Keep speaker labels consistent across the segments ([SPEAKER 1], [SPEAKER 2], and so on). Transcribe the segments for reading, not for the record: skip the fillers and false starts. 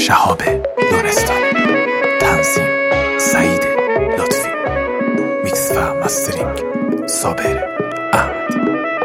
[SPEAKER 1] شهاب دونستانی، تنظیم سعید لطفی، میکس و مسترینگ صابر احمد.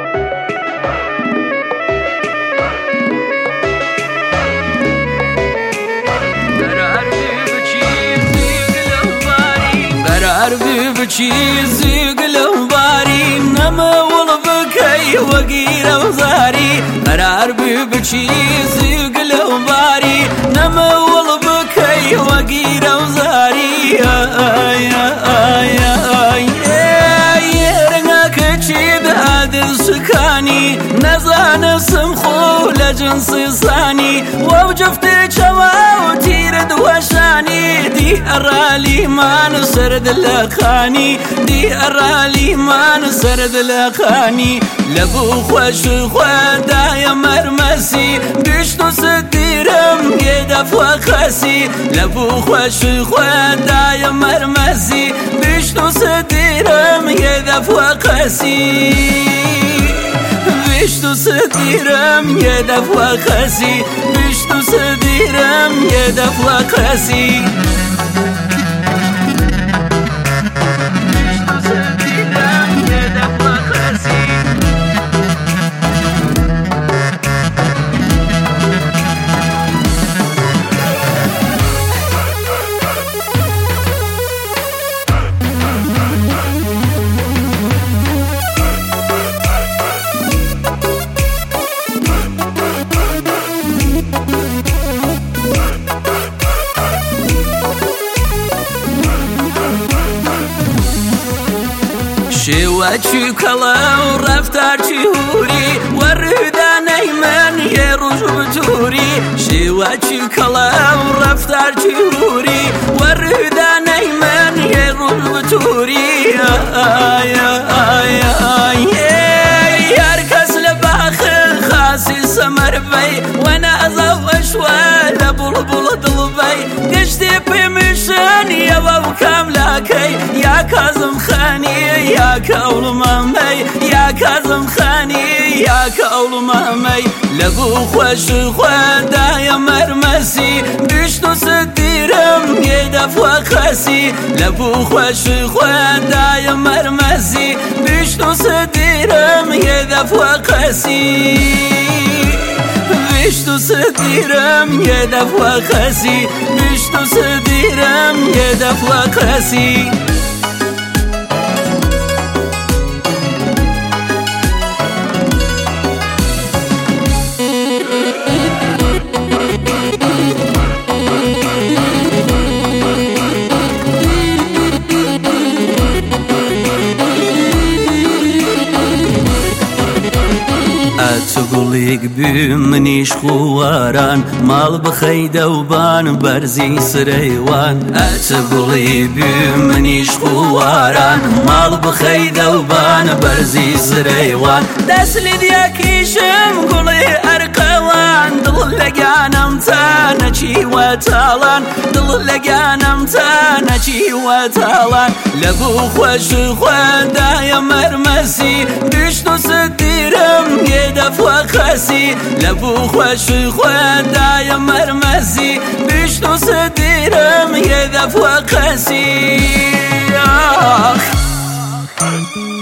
[SPEAKER 2] عربي بچيزي قلو باري نما والبكي وقير وزاري عربي بچيزي قلو باري نما والبكي وقير وزاري رناك تشيد هذا السكاني نزان سمخو لجنسي صاني ووجفتي شوا وتيرد وشاني دي أرالي ما نسرد لخاني دي أرالي ما نسرد لخاني لبو خوش خوادا يا مرمسي بشتو ستيرم يدف وخسي لبو خوش خوادا يا مرمسي بشتو ستيرم يدف وخسي بشتو ستيرم يدف وخسي بشتو ستيرم يدف وخسي شواتشي كلا ورفتارشي هوري ورداني من يروج بتوري شواتشي كلا ورفتارشي هوري ورداني من يروج بتوري ياركس لباخل خاسي سمر بي وانا ازوش ولا بلبل ضلبي قشتي بمشان يا بابو كاملاكي يا كاظم خاني يا كول مامي يا كاظم خاني يا كول مامي لبو خوش خوادا يا مرمسي بشتو ستيرم يدف وخسي لبو خوش خوادا يا مرمسي بشتو ستيرم يدف وخسي بشتو ستيرم يدف وخسي بشتو ستيرم يدف وخسي تقوليك بمنيش خواران مال بخيدة وبان برزي سريوان تقولي بمنيش خواران مال بخيدة وبان برزي سريوان دسلي دياكيشم قولي أرقوان دل لقانا متانا چي وطالان دل لقانا متانا چي وطالان لبو خوش خوادا يا مرمسي بشتو ستيرم يدف وخسي لبو خوش خوادا يا مرمسي بشتو ستيرم يدف وخسي